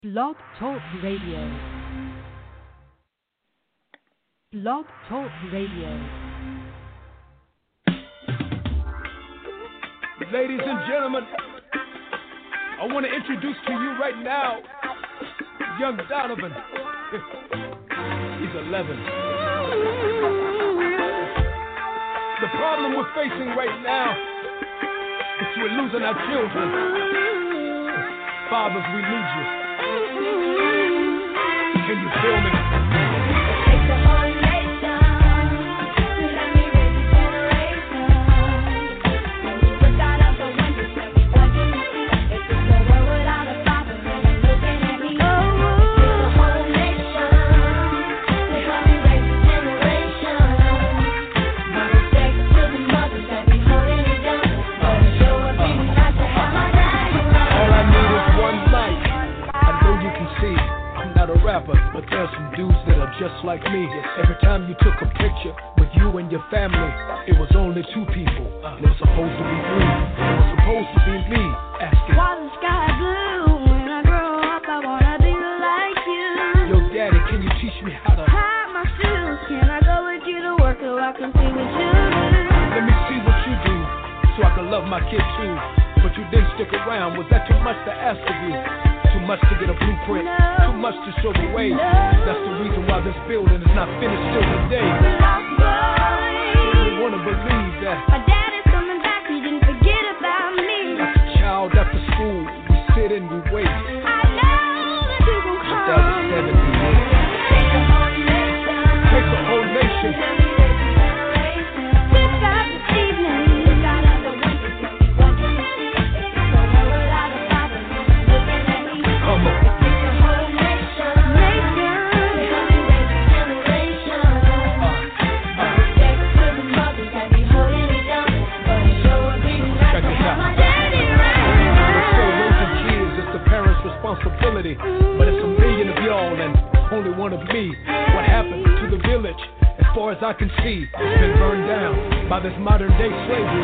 Blog Talk Radio. Blog Talk Radio. Ladies and gentlemen, I want to introduce to you right now young Donovan. He's 11. The problem we're facing right now is we're losing our children. Fathers, we need you. Can you feel me? But there's some dudes that are just like me. Every time you took a picture with you and your family, it was only two people. And it was supposed to be three. It was supposed to be me asking, why the sky blue? When I grow up, I wanna be like you. Yo, Daddy, can you teach me how to tie my shoes? Can I go with you to work so I can see what you do? Let me see what you do, so I can love my kid too. But you didn't stick around. Was that too much to ask of you? Too much to get a blueprint, too much to show the way. That's the reason why this building is not finished till today. I really wanna believe that my dad is coming back, he didn't forget about me. Like a child after school, we sit and we wait. I know that you gon' come. That was 70 years. Take the whole nation. Responsibility, but it's a million of y'all and only one of me. What happened to the village? As far as I can see, it's been burned down by this modern day slavery.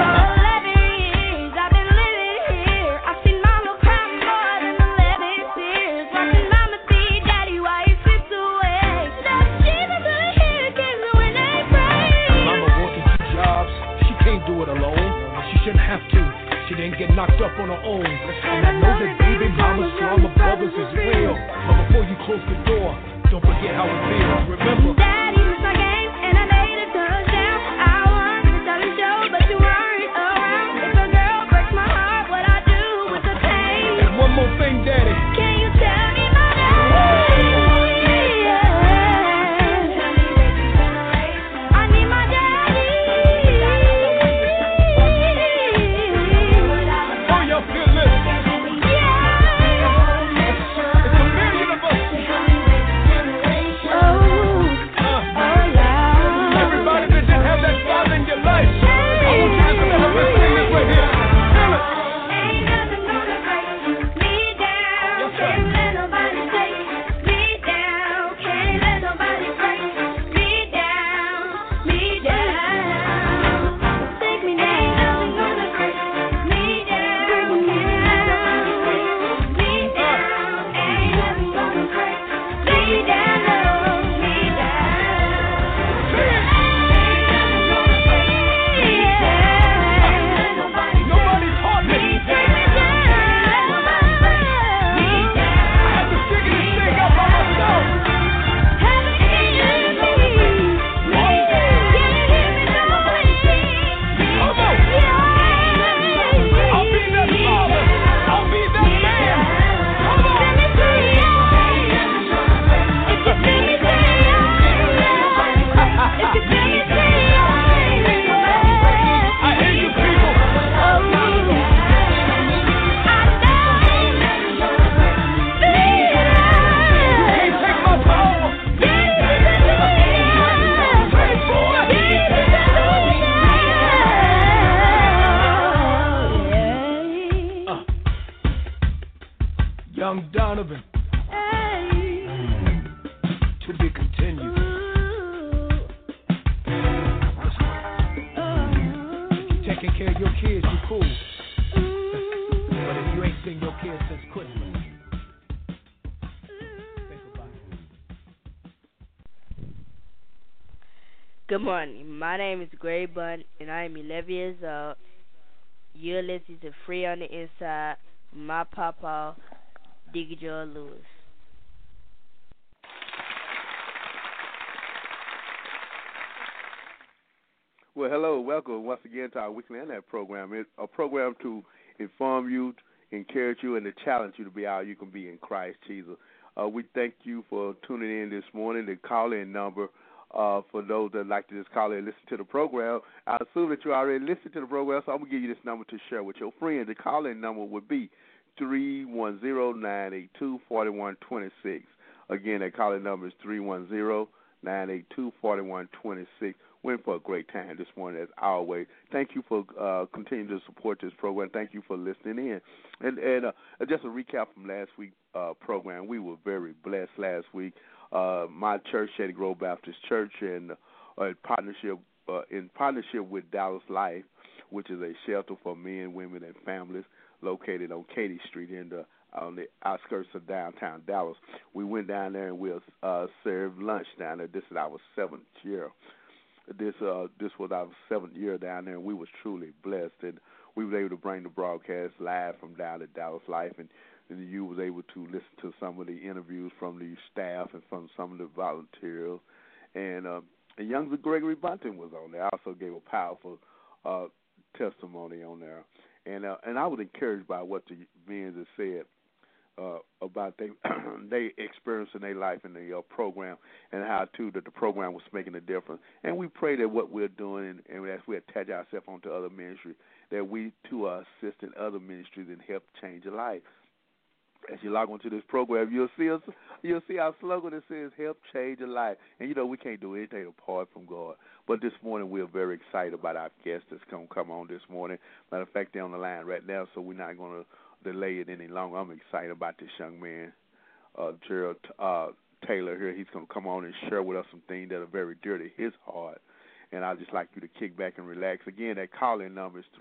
She didn't get knocked up on her own. And I know that baby mama's drama brothers is real. But before you close the door, don't forget how it feels. Remember, Daddy missed my game and I made a touchdown. I won the talent show, but you weren't around. If a girl breaks my heart, what I do with the pain? And one more thing, Daddy. Can you tell me my name? I need my daddy. Young Donovan. To be continued. Taking care of your kids, you cool. But if you ain't seen your kids since Christmas, Good morning. My name is Gray Bunn, and I am 11 years old. You're listening to Free on the Inside. My papa, Diggy Joe Lewis. Well, hello, welcome once again to our Weekly Internet program. It's a program to inform you, encourage you, and to challenge you to be all you can be in Christ Jesus. We thank you for tuning in this morning. The call-in number for those that like to just call in and listen to the program, I assume that you already listened to the program, so I'm going to give you this number to share with your friends. The call-in number would be 310-982-4126. Again, that call-in number is 310-982-4126. We're in for a great time this morning, as always. Thank you for continuing to support this program. Thank you for listening in. And just a recap from last week's program, we were very blessed last week. My church, Shady Grove Baptist Church, and in partnership with Dallas Life, which is a shelter for men, women, and families located on Katy Street on the outskirts of downtown Dallas. We went down there and we'll serve lunch down there. This is our 7th year. This was our 7th year down there, and we was truly blessed. And we was able to bring the broadcast live from down at Dallas Life, and you was able to listen to some of the interviews from the staff and from some of the volunteers. And young Gregory Bunton was on there. I also gave a powerful testimony on there. And I was encouraged by what the men have said about they experience in their life in the program, and how too that the program was making a difference. And we pray that what we're doing, and as we attach ourselves onto other ministries, that we too are assisting other ministries and help change a life. As you log onto this program, you'll see our slogan that says "Help Change a Life." And we can't do anything apart from God. But this morning we're very excited about our guest that's going to come on this morning. Matter of fact, they're on the line right now, so we're not going to delay it any longer. I'm excited about this young man, Gerald Taylor here. He's going to come on and share with us some things that are very dear to his heart. And I'd just like you to kick back and relax. Again, that call-in number is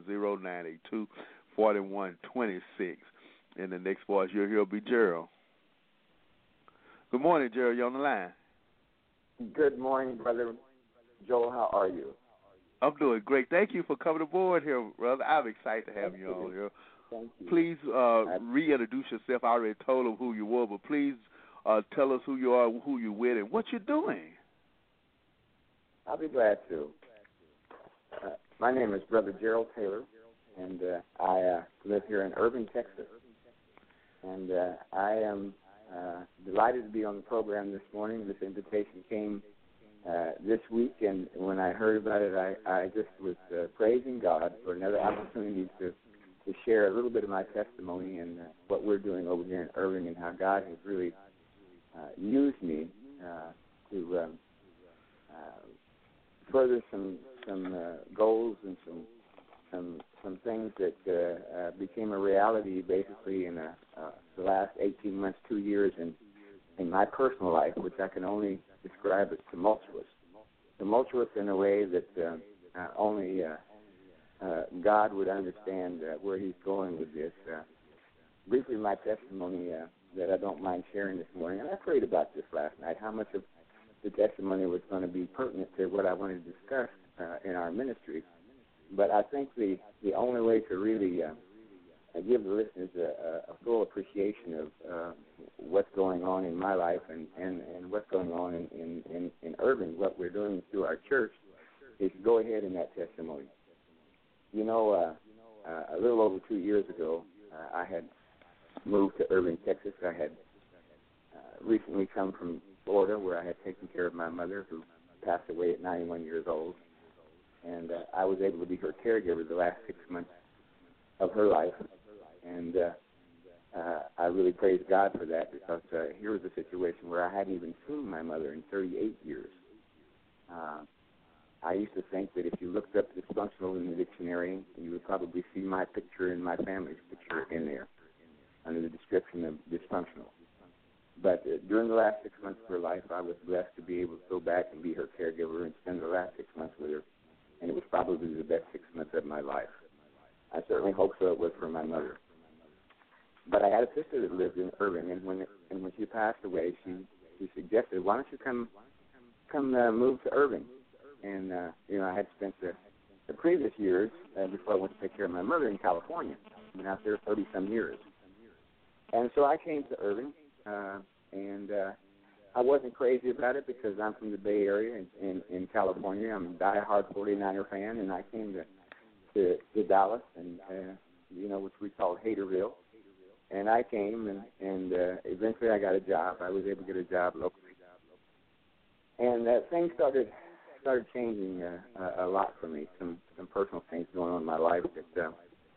310-982-4126. And the next voice you'll hear will be Gerald. Good morning, Gerald. You on the line? Good morning, Brother Joel. How are you? I'm doing great. Thank you for coming aboard here, brother. I'm excited to have you on here. Thank you. Please reintroduce yourself. I already told them who you were, but please tell us who you are, who you're with, and what you're doing. I'll be glad to. My name is Brother Gerald Taylor, and I live here in Irving, Texas. And I am delighted to be on the program this morning. This invitation came this week, and when I heard about it, I just was praising God for another opportunity to share a little bit of my testimony and what we're doing over here in Irving, and how God has really used me to further some goals and some things that became a reality basically in the last 18 months, 2 years in my personal life, which I can only describe as tumultuous. Tumultuous in a way that only God would understand where he's going with this. Briefly, my testimony that I don't mind sharing this morning, and I prayed about this last night, how much of the testimony was going to be pertinent to what I wanted to discuss in our ministry. But I think the only way to really give the listeners a full appreciation of what's going on in my life and what's going on in Irving, what we're doing through our church, is to go ahead in that testimony. A little over 2 years ago, I had moved to Irving, Texas. I had recently come from Florida, where I had taken care of my mother, who passed away at 91 years old. And I was able to be her caregiver the last 6 months of her life. And I really praise God for that, because here was a situation where I hadn't even seen my mother in 38 years. I used to think that if you looked up dysfunctional in the dictionary, you would probably see my picture and my family's picture in there under the description of dysfunctional. But during the last 6 months of her life, I was blessed to be able to go back and be her caregiver and spend the last 6 months with her. And it was probably the best 6 months of my life. I certainly hope so. It was for my mother. But I had a sister that lived in Irving, and when she passed away, she suggested, "Why don't you come move to Irving?" and I had spent the previous years before I went to take care of my mother in California. I've been out there 30-some years. And so I came to Irving, and I wasn't crazy about it because I'm from the Bay Area in California. I'm a diehard 49er fan, and I came to Dallas, and which we called Haterville. And I came, and eventually I got a job. I was able to get a job locally. And things started changing a lot for me. Some personal things going on in my life that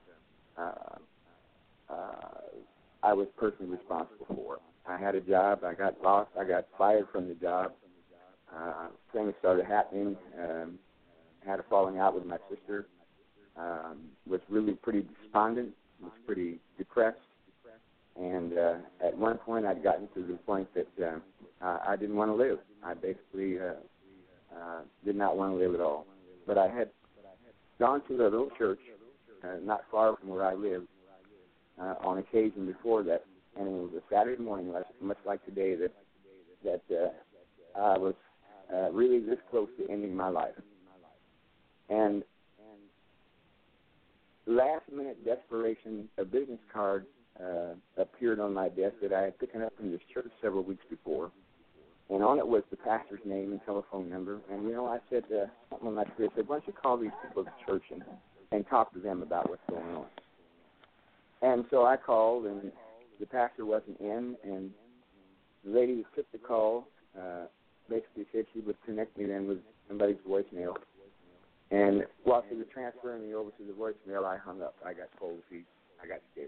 I was personally responsible for. I had a job. I got lost. I got fired from the job. Things started happening. Had a falling out with my sister. Was really pretty despondent. Was pretty depressed. And at one point, I'd gotten to the point that I didn't want to live. I basically did not want to live at all. But I had gone to a little church not far from where I lived on occasion before that, and it was a Saturday morning, much like today, that I was really this close to ending my life. And last-minute desperation, a business card appeared on my desk that I had picked up from this church several weeks before, and on it was the pastor's name and telephone number. And I said something on my spirit, I said, why don't you call these people at the church and talk to them about what's going on? And so I called, and the pastor wasn't in, and the lady who took the call basically said she would connect me then with somebody's voicemail. And while she was transferring me over to the voicemail, I hung up. I got cold feet. I got scared.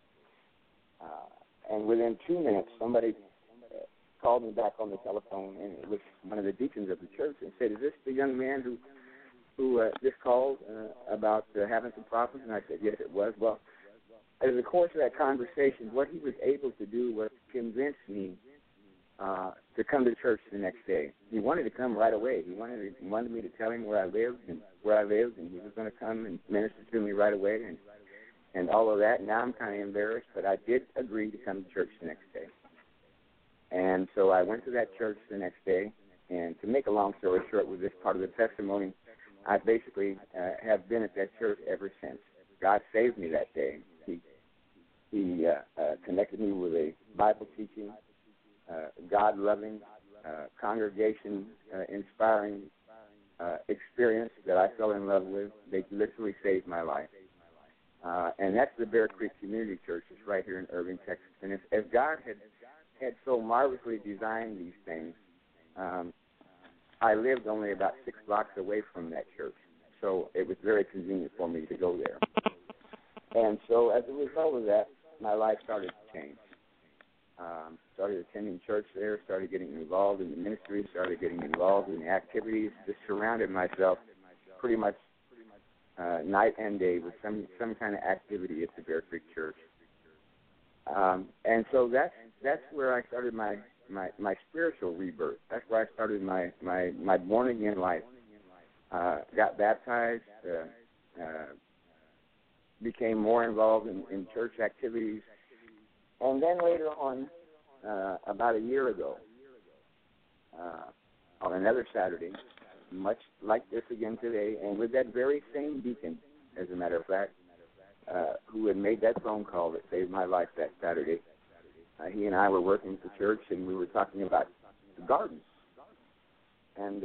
And within 2 minutes, somebody called me back on the telephone, and it was one of the deacons of the church, and said, is this the young man who just called about having some problems? And I said, yes, it was. Well, as the course of that conversation, what he was able to do was convince me to come to church the next day. He wanted to come right away. He wanted me to tell him where I lived, and he was going to come and minister to me right away, and all of that. Now I'm kind of embarrassed, but I did agree to come to church the next day. And so I went to that church the next day, and to make a long story short with this part of the testimony, I basically have been at that church ever since. God saved me that day. He connected me with a Bible teaching, God-loving, congregation-inspiring experience that I fell in love with. They literally saved my life. And that's the Bear Creek Community Church. It's right here in Irving, Texas. And as God had so marvelously designed these things, I lived only about 6 blocks away from that church. So it was very convenient for me to go there. And so as a result of that, my life started to change. Started attending church there, started getting involved in the ministry, started getting involved in the activities, just surrounded myself pretty much night and day with some kind of activity at the Bear Creek Church. And so that's where I started my spiritual rebirth. That's where I started my born-again life. Got baptized, became more involved in church activities. And then later on, about a year ago, on another Saturday, much like this again today, and with that very same deacon, as a matter of fact, who had made that phone call that saved my life that Saturday, he and I were working at the church, and we were talking about the garden. And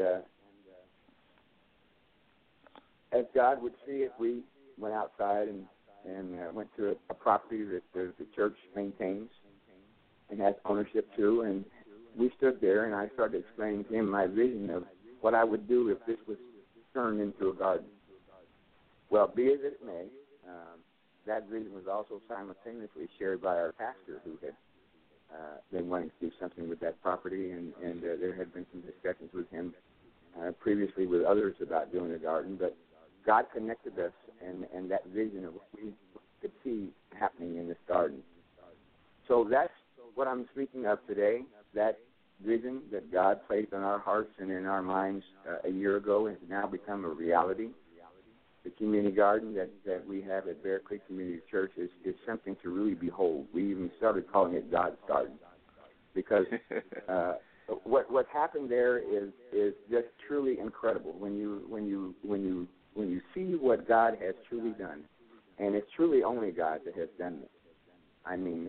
as God would see it, we went outside and went to a property that the church maintains and has ownership to, and we stood there, and I started explaining to him my vision of what I would do if this was turned into a garden. Well, be as it may, that vision was also simultaneously shared by our pastor, who had been wanting to do something with that property, and there had been some discussions with him previously with others about doing a garden, but God connected us and that vision of what we could see happening in this garden. So that's what I'm speaking of today. That vision that God placed on our hearts and in our minds a year ago has now become a reality. The community garden that we have at Bear Creek Community Church is something to really behold. We even started calling it God's Garden because What happened there is just truly incredible when you see what God has truly done, and it's truly only God that has done this. I mean,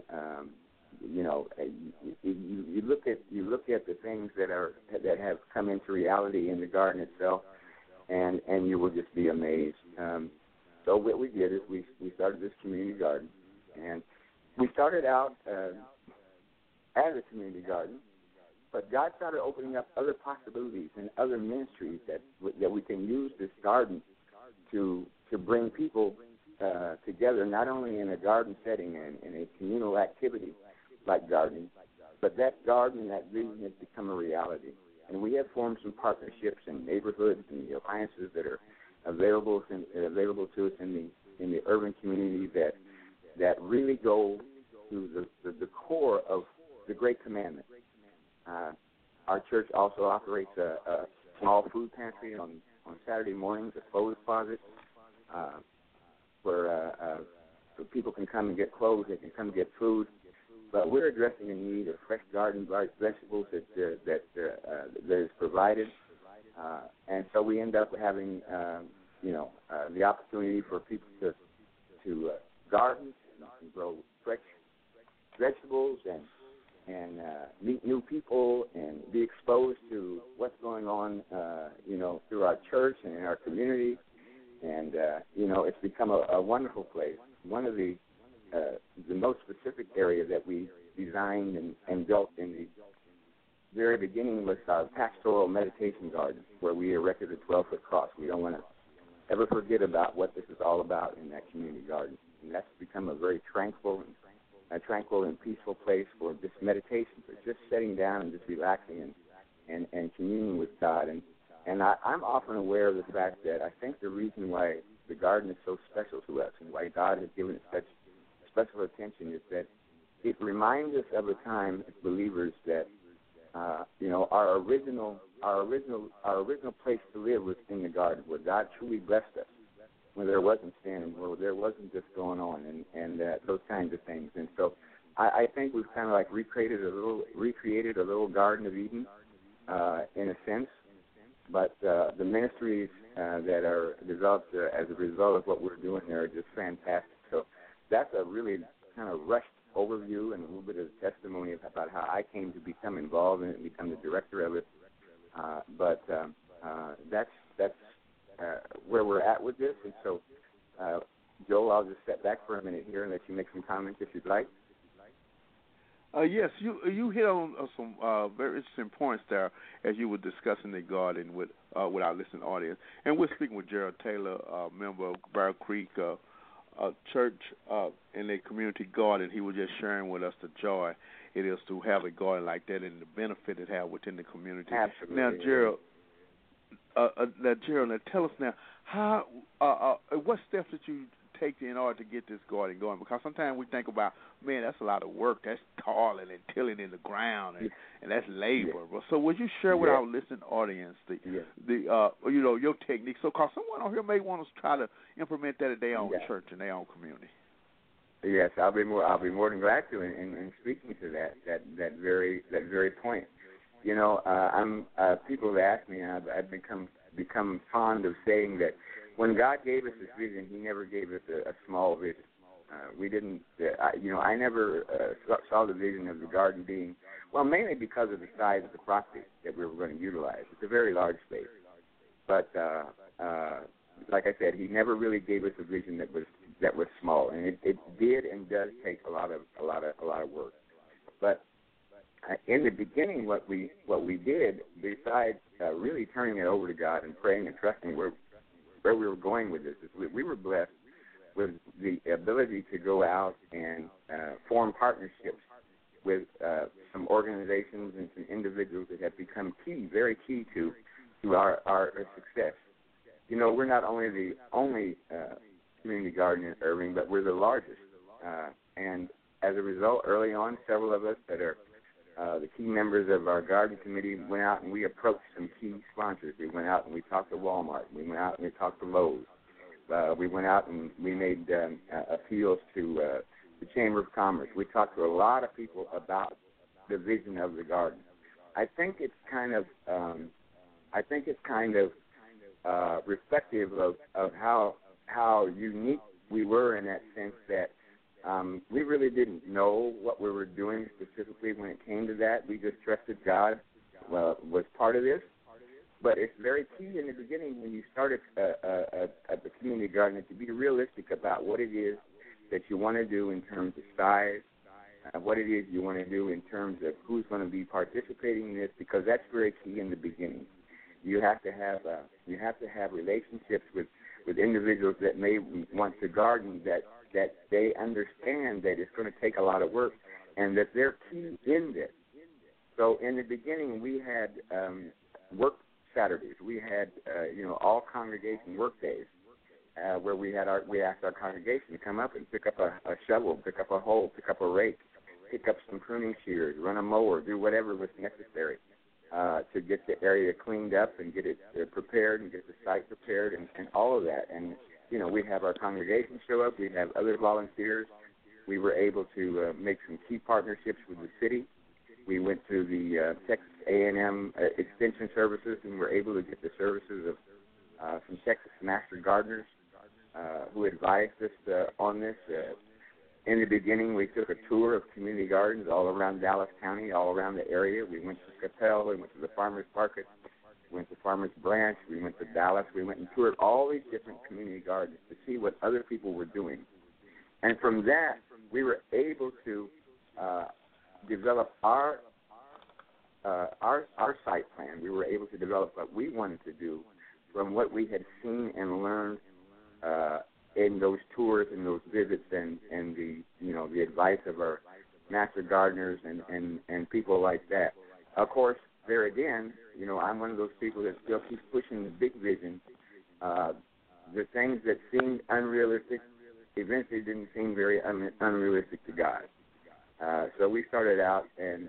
you look at the things that have come into reality in the garden itself, and you will just be amazed. So what we did is we started this community garden, and we started out as a community garden, but God started opening up other possibilities and other ministries that we can use this garden to bring people together, not only in a garden setting and in a communal activity like gardening, but that garden, that vision has become a reality. And we have formed some partnerships in neighborhoods and the alliances that are available to us in the urban community that really go to the core of the Great Commandment. Our church also operates a small food pantry on Saturday mornings, a clothes closet, where people can come and get clothes, they can come and get food. But we're addressing a need of fresh garden vegetables that is provided, and so we end up having the opportunity for people to garden and grow fresh vegetables and meet new people and be exposed to what's going on, through our church and in our community. And, it's become a wonderful place. One of the most specific area that we designed and built in the very beginning was our pastoral meditation garden, where we erected a 12-foot cross. We don't want to ever forget about what this is all about in that community garden. And that's become a very tranquil and peaceful place for just meditation, for just sitting down and just relaxing and communing with God. And I'm often aware of the fact that I think the reason why the garden is so special to us and why God has given it such special attention is that it reminds us of a time as believers that our original place to live was in the garden, where God truly blessed us, where there wasn't sin, where there wasn't this going on, and those kinds of things. And so I think we've kind of like recreated a little Garden of Eden in a sense. But the ministries that are developed as a result of what we're doing there are just fantastic. So that's a really kind of rushed overview and a little bit of testimony about how I came to become involved in it and become the director of it. But that's where we're at with this. And so, Joel, I'll just step back for a minute here and let you make some comments if you'd like. Yes, you hit on some very interesting points there as you were discussing the garden with our listening audience. And we're speaking with Gerald Taylor, member of Bear Creek Church in the community garden. He was just sharing with us the joy it is to have a garden like that and the benefit it has within the community. Absolutely. Now, Gerald, tell us now, how what steps did you take in order to get this garden going? Because sometimes we think about, man, that's a lot of work. That's toiling and tilling in the ground, and that's labor. Yeah. So would you share with our listening audience your techniques? So, cause someone on here may want to try to implement that at their own church and their own community. Yes, I'll be more than glad to in speaking to that very point. People have asked me, and I've become fond of saying that when God gave us this vision, He never gave us a small vision. We didn't, I never saw the vision of the garden being, well, mainly because of the size of the property that we were going to utilize. It's a very large space. But like I said, He never really gave us a vision that was small, and it did and does take a lot of work. But in the beginning, what we did, besides really turning it over to God and praying and trusting where we were going with this, is we were blessed with the ability to go out and form partnerships with some organizations and some individuals that have become very key to our success. We're not only the only community garden in Irving, but we're the largest. And as a result, early on, several of us that are the key members of our garden committee went out and we approached some key sponsors. We went out and we talked to Walmart. We went out and we talked to Lowe's. We went out and we made appeals to the Chamber of Commerce. We talked to a lot of people about the vision of the garden. I think it's kind of reflective of how unique we were in that sense that we really didn't know what we were doing specifically when it came to that. We just trusted God was part of this. But it's very key in the beginning when you start at the community garden to be realistic about what it is that you want to do in terms of size, what it is you want to do in terms of who's going to be participating in this, because that's very key in the beginning. You have to have relationships with individuals that may want to garden that they understand that it's going to take a lot of work and that they're key in this. So in the beginning, we had work Saturdays. We had all congregation work days where we asked our congregation to come up and pick up a shovel, pick up a hoe, pick up a rake, pick up some pruning shears, run a mower, do whatever was necessary to get the area cleaned up and get it prepared and get the site prepared and all of that. And we have our congregation show up. We have other volunteers. We were able to make some key partnerships with the city. We went to the Texas A&M Extension Services and were able to get the services of some Texas Master Gardeners who advised us on this. In the beginning, we took a tour of community gardens all around Dallas County, all around the area. We went to Capel, we went to the Farmers Market, we went to Farmers Branch, we went to Dallas. We went and toured all these different community gardens to see what other people were doing. And from that, we were able to develop our site plan. We were able to develop what we wanted to do from what we had seen and learned in those tours and those visits and the advice of our master gardeners and people like that. Of course, there again, I'm one of those people that still keeps pushing the big vision. The things that seemed unrealistic eventually didn't seem very unrealistic to God. So we started out, and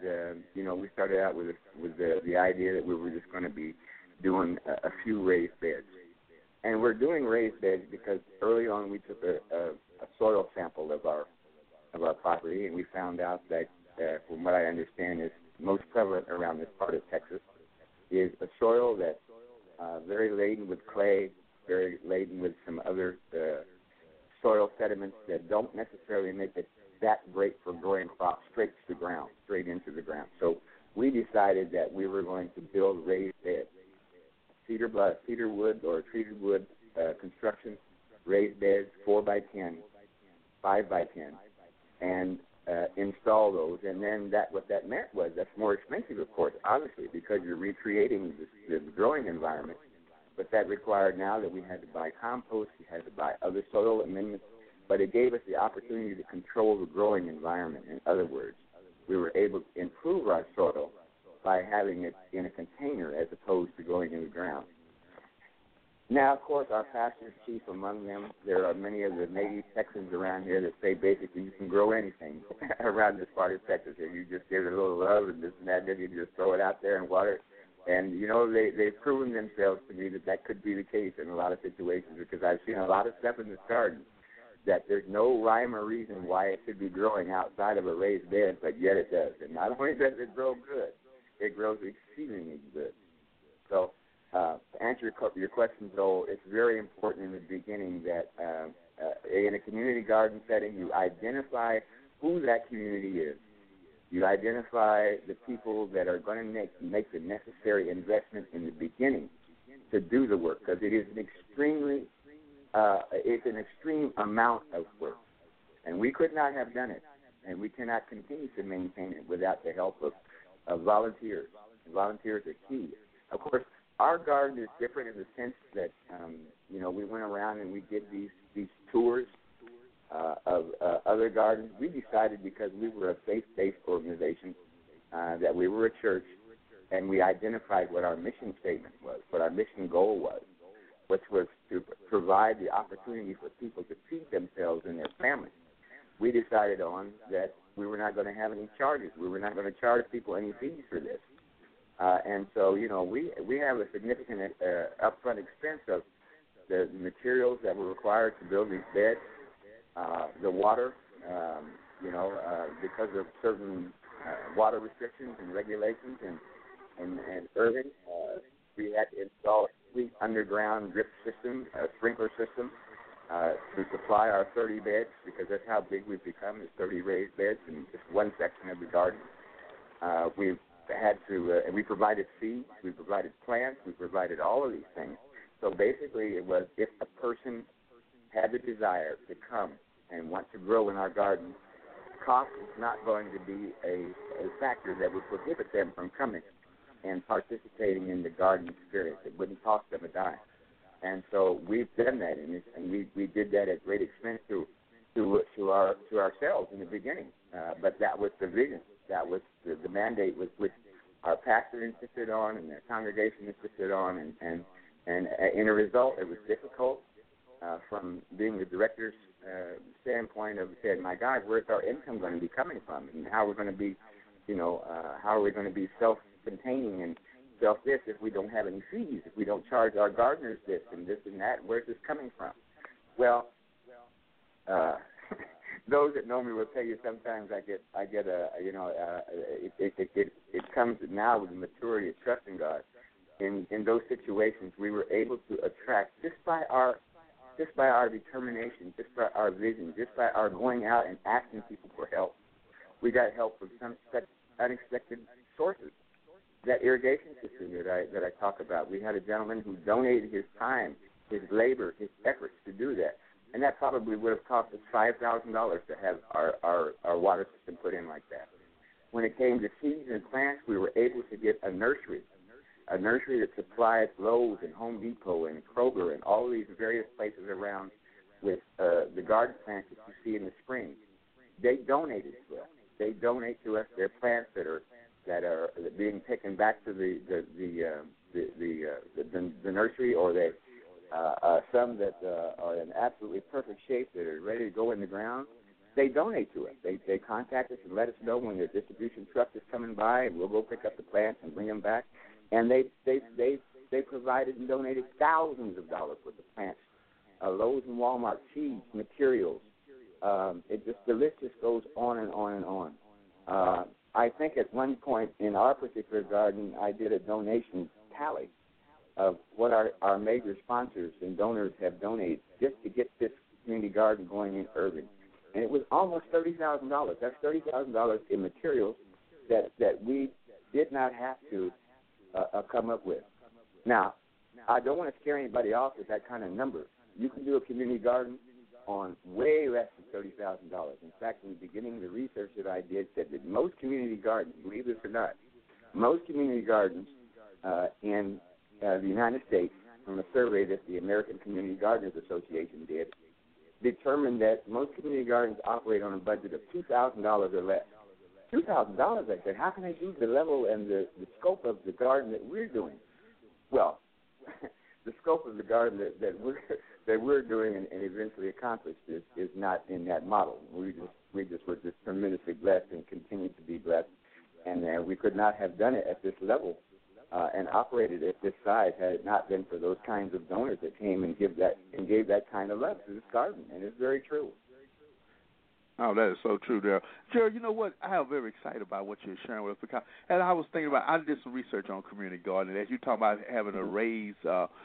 with the idea that we were just going to be doing a few raised beds, and we're doing raised beds because early on we took a soil sample of our property, and we found out that, from what I understand, is most prevalent around this part of Texas, is a soil that's very laden with clay, very laden with some other soil sediments that don't necessarily make it that great for growing crops straight into the ground. So we decided that we were going to build raised beds, cedar wood or treated wood construction, raised beds, 4x10, 5x10, and install those. And then what that meant was that's more expensive, of course, obviously, because you're recreating the growing environment. But that required now that we had to buy compost, we had to buy other soil amendments, but it gave us the opportunity to control the growing environment. In other words, we were able to improve our soil by having it in a container as opposed to going in the ground. Now, of course, our pastors chief among them, there are many of the native Texans around here that say basically you can grow anything around this part of Texas. If you just give it a little love and this and that, then you just throw it out there and water it. And, they've proven themselves to me that could be the case in a lot of situations, because I've seen a lot of stuff in this garden that there's no rhyme or reason why it should be growing outside of a raised bed, but yet it does. And not only does it grow good, it grows exceedingly good. So to answer your question, Joel, it's very important in the beginning that in a community garden setting, you identify who that community is. You identify the people that are going to make the necessary investment in the beginning to do the work, because it is an extreme amount of work. And we could not have done it, and we cannot continue to maintain it without the help of volunteers. Volunteers are key. Of course, our garden is different in the sense that, we went around and we did these tours of other gardens. We decided, because we were a faith-based organization, that we were a church, and we identified what our mission statement was, what our mission goal was, which was to provide the opportunity for people to feed themselves and their families. We decided on that we were not going to have any charges. We were not going to charge people any fees for this. And so, we have a significant upfront expense of the materials that were required to build these beds, the water, because of certain water restrictions and regulations, in Irving, we had to install a complete underground drip system, a sprinkler system, to supply our 30 beds, because that's how big we've become, is 30 raised beds in just one section of the garden. We've had to, and we provided seeds, we provided plants, we provided all of these things. So basically it was, if a person had the desire to come and want to grow in our garden, cost is not going to be a factor that would prohibit them from coming and participating in the garden experience. It wouldn't cost them a dime. And so we've done that, and we did that at great expense to ourselves in the beginning. But that was the vision. That was the mandate with which our pastor insisted on and the congregation insisted on. And in a result, it was difficult from being the director's standpoint of saying, my God, where's our income going to be coming from? And how we're going to be, how are we going to be self-containing and this if we don't have any fees, if we don't charge our gardeners this and this and that, where's this coming from? Well, those that know me will tell you sometimes it comes now with the maturity of trusting God. In those situations, we were able to attract just by our determination, just by our vision, just by our going out and asking people for help. We got help from some such unexpected sources. That irrigation system that I talk about, we had a gentleman who donated his time, his labor, his efforts to do that, and that probably would have cost us $5,000 to have our water system put in like that. When it came to seeds and plants, we were able to get a nursery that supplied Lowe's and Home Depot and Kroger and all of these various places around with the garden plants that you see in the spring. They donated to us. They donate to us their plants that are being taken back to the nursery, or they some that are in absolutely perfect shape that are ready to go in the ground. They donate to us. They contact us and let us know when their distribution truck is coming by, and we'll go pick up the plants and bring them back. And they provided and donated thousands of dollars worth of plants, Lowe's and Walmart, seeds, materials. The list just goes on and on and on. I think at one point in our particular garden, I did a donation tally of what our major sponsors and donors have donated just to get this community garden going in Irving. And it was almost $30,000. That's $30,000 in materials that we did not have to come up with. Now, I don't want to scare anybody off with that kind of number. You can do a community garden on way less than $30,000. In fact, in the beginning, the research that I did said that most community gardens, believe this or not, most community gardens in the United States, from a survey that the American Community Gardeners Association did, determined that most community gardens operate on a budget of $2,000 or less. $2,000, I said, how can they do the level and the scope of the garden that we're doing? Well, the scope of the garden that we're doing and eventually accomplished is not in that model. We were just tremendously blessed and continue to be blessed, and we could not have done it at this level and operated at this size had it not been for those kinds of donors that came and gave that kind of love to this garden, and it's very true. Oh, that is so true, there, Gerald. You know what? I am very excited about what you're sharing with us, because, and I was thinking about, I did some research on community gardening. As you talk about having a raised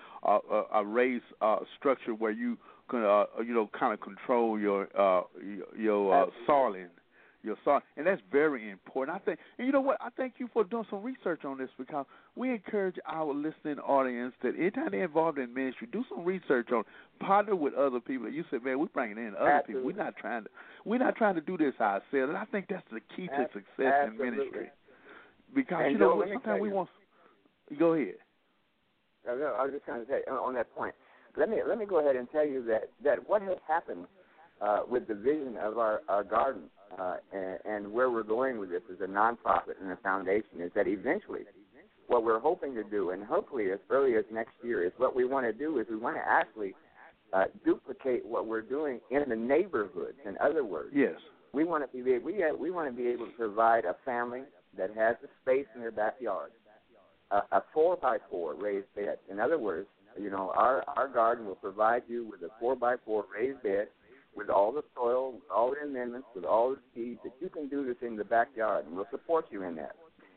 structure where you can kind of control your soiling. And that's very important. I think, and you know what? I thank you for doing some research on this, because we encourage our listening audience that anytime they're involved in ministry, do some research on, partner with other people. You said, man, we're bringing in other people. We're not trying to do this ourselves. And I think that's the key to success in ministry. Because and sometimes we want. Go ahead. I was just going to say on that point. Let me go ahead and tell you that what has happened with the vision of our garden. And where we're going with this as a nonprofit and a foundation is that eventually what we're hoping to do, and hopefully as early as next year, is what we want to do is we want to actually duplicate what we're doing in the neighborhoods. In other words, yes, we want to be able to provide a family that has the space in their backyard, a 4x4 raised bed. In other words, our garden will provide you with a 4x4 raised bed, with all the soil, with all the amendments, with all the seeds, that you can do this in the backyard, and we'll support you in that.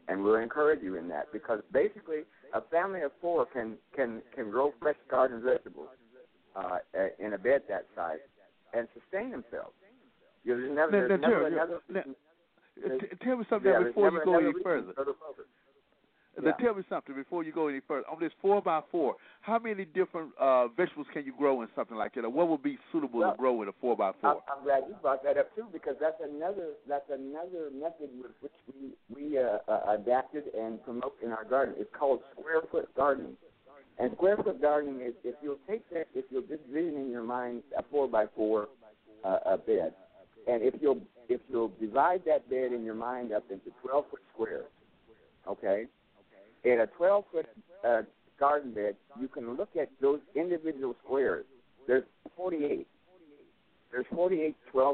and we'll encourage you in that, because basically a family of 4 can grow fresh garden vegetables in a bed that size and sustain themselves. There's never another. Tell me something before you go any further. Now, tell me something before you go any further. On this 4x4, how many different vegetables can you grow in something like that, or what would be suitable to grow in a 4x4? I'm glad you brought that up too, because that's another method with which we adapted and promote in our garden. It's called square foot gardening. And square foot gardening is if you'll just vision in your mind a 4x4 bed, and if you'll divide that bed in your mind up into 12-foot squares, okay. In a 12-foot garden bed, you can look at those individual squares. There's 48. There's 48 12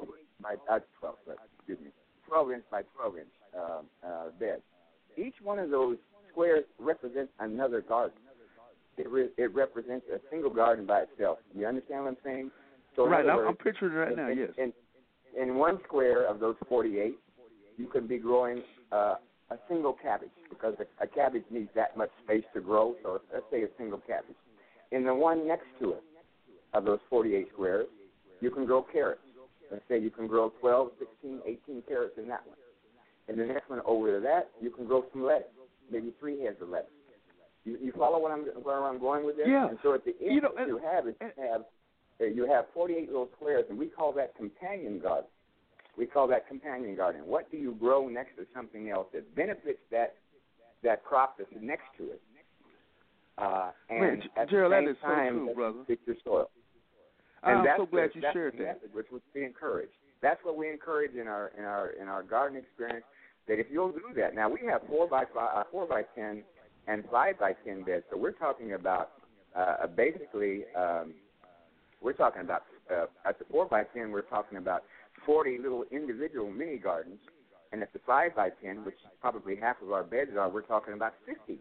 inch by 12 inch beds. Each one of those squares represents another garden. It represents a single garden by itself. You understand what I'm saying? So right, I'm picturing it right now, yes. In one square of those 48, you can be growing a single cabbage, because a cabbage needs that much space to grow, so let's say a single cabbage. In the one next to it, of those 48 squares, you can grow carrots. Let's say you can grow 12, 16, 18 carrots in that one. And the next one over to that, you can grow some lettuce, maybe 3 heads of lettuce. You follow where I'm going with this? Yeah. And so at the end, you have 48 little squares, and we call that companion garden. We call that companion gardening. What do you grow next to something else that benefits that crop that's next to it? And at Gerald, the same that is time, so true, brother. Fix your soil. I'm so glad you shared that. Method which we encourage. That's what we encourage in our garden experience. That if you'll do that, now we have 4x10 and 5x10 beds. So we're talking about basically we're talking about at the 4x10 we're talking about 40 little individual mini gardens, and at the 5x10, which probably half of our beds are, we're talking about 50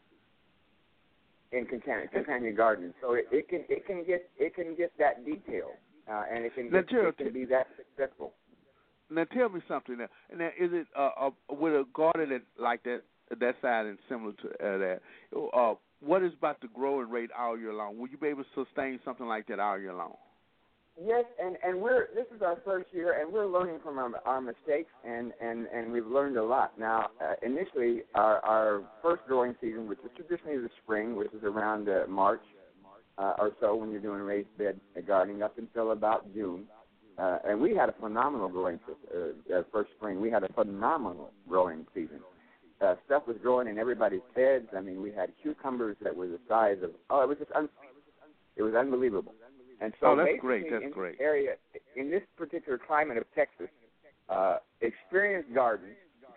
in companion gardening. So it can get that detailed, and it can be that successful. Now tell me something. Now is it with a garden like that size and similar to that? What is about the growing rate all year long? Will you be able to sustain something like that all year long? Yes, and this is our first year, and we're learning from our mistakes, and we've learned a lot. Now, initially, our first growing season, which is traditionally the spring, which is around March or so when you're doing raised bed gardening, up until about June, and we had a phenomenal growing first spring. We had a phenomenal growing season. Stuff was growing in everybody's beds. I mean, we had cucumbers that were the size of it was just it was unbelievable. And so that's great. That's in great. This area, in this particular climate of Texas, experienced gardeners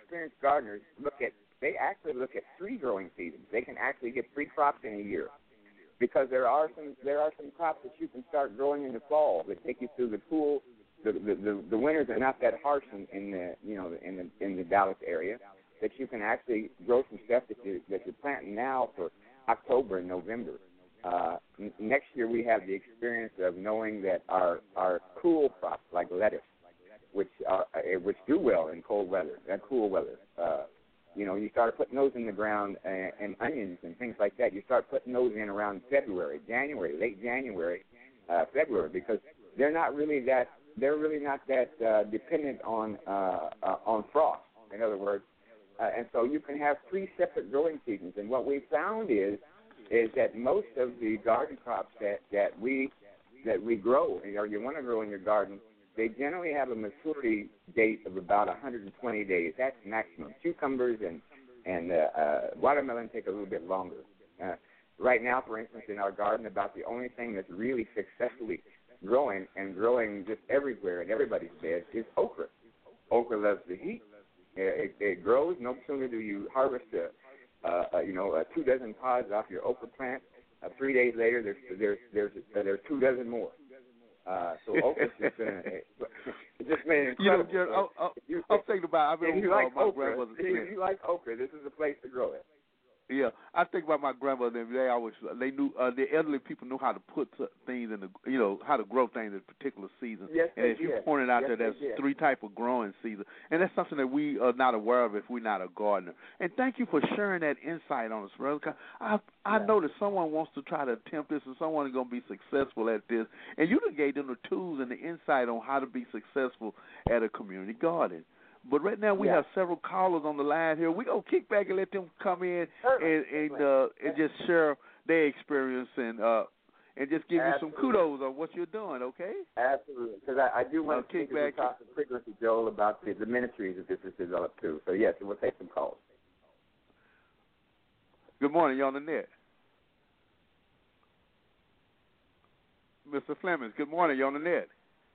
they actually look at 3 growing seasons. They can actually get 3 crops in a year, because there are some crops that you can start growing in the fall that take you through the cool. The winters are not that harsh in the Dallas area, that you can actually grow some stuff that you're planting now for October and November. Next year we have the experience of knowing that our cool crops like lettuce, which do well in cold weather, cool weather. You start putting those in the ground, and onions and things like that. You start putting those in around February, late January, February, because they're really not that dependent on frost. In other words, and so you can have 3 separate growing seasons. And what we found is that most of the garden crops that we grow, or you want to grow in your garden, they generally have a maturity date of about 120 days. That's maximum. Cucumbers and watermelon take a little bit longer. Right now, for instance, in our garden, about the only thing that's really successfully growing just everywhere in everybody's beds is okra. Okra loves the heat. It grows. No sooner do you harvest 2 dozen pods off your okra plant. 3 days later, there's 2 dozen more. So okra's just made it incredible. I'm thinking about. If you like okra, this is the place to grow it. Yeah, I think about my grandmother. They knew the elderly people knew how to put things in how to grow things in a particular season. Yes, and as you pointed out there's 3 types of growing seasons, and that's something that we are not aware of if we're not a gardener. And thank you for sharing that insight on us, brother. I know that someone wants to try to attempt this, and someone is going to be successful at this, and you done gave them the tools and the insight on how to be successful at a community garden. But right now we have several callers on the line here. We're going to kick back and let them come in and just share their experience and just give you some kudos on what you're doing, okay? Absolutely. Because I do want to talk to frequency, Joel, about the ministries that this has developed too. So, yes, we'll take some calls. Good morning. You're on the net. Mr. Fleming, good morning. You're on the net.